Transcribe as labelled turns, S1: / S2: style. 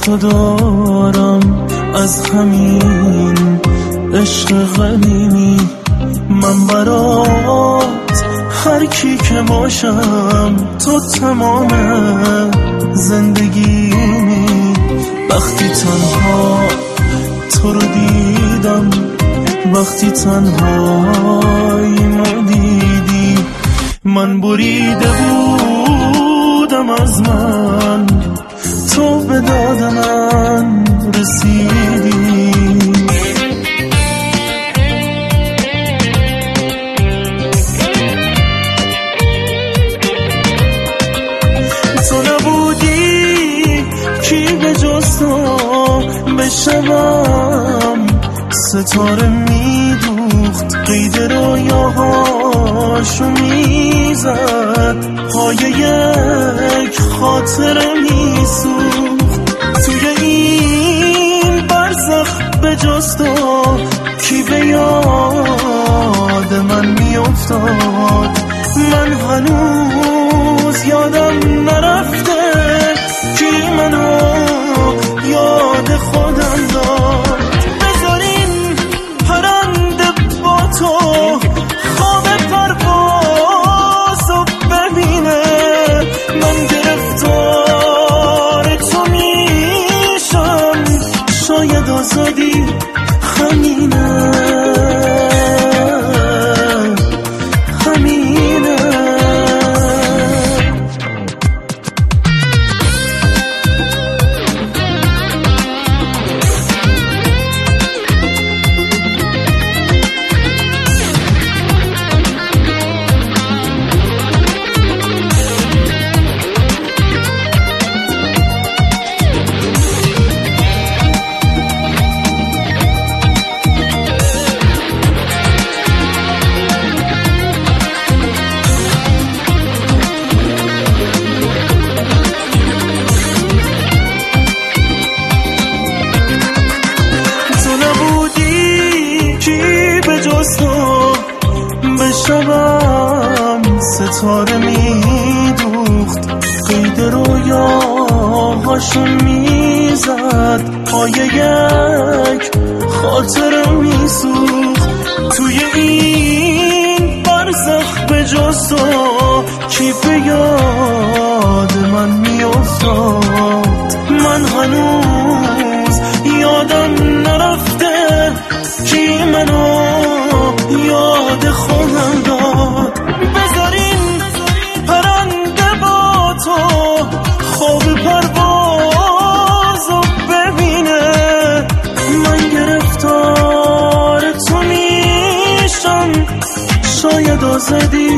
S1: تو دارم از همین عشق قدیمی. من برات هر کی که باشم، تو تمام زندگیمی. وقتی تنها تو رو دیدم، وقتی تنهاییمو دیدی، من بریده بودم از من، تو به داد من رسیدی. تو نبودی کی به جز تو بشم، ستاره میدوخت قید رویاهاشو میزد، پای یک خاطره میسوخت. توی این برزخ به جز تو کی به یاد من میافتاد؟ من هنوز یادم نرفته کی منو یاد خودم داد. بذارین پرنده با تو خواب پروازو ببینه، من گرفتار تو میشم، شاید آزادی همینه. بشم ستاره میدوخت قید رویاهاشو میزد، پای یک خاطره میسوخت. توی این برزخ به جز تو کی به یاد من میافتاد؟ من هنوز یادم نرفته کی منو یاد خودم داد. بذارین پرنده با تو خواب پروازو ببینه، من گرفتار تو میشم، شاید آزادی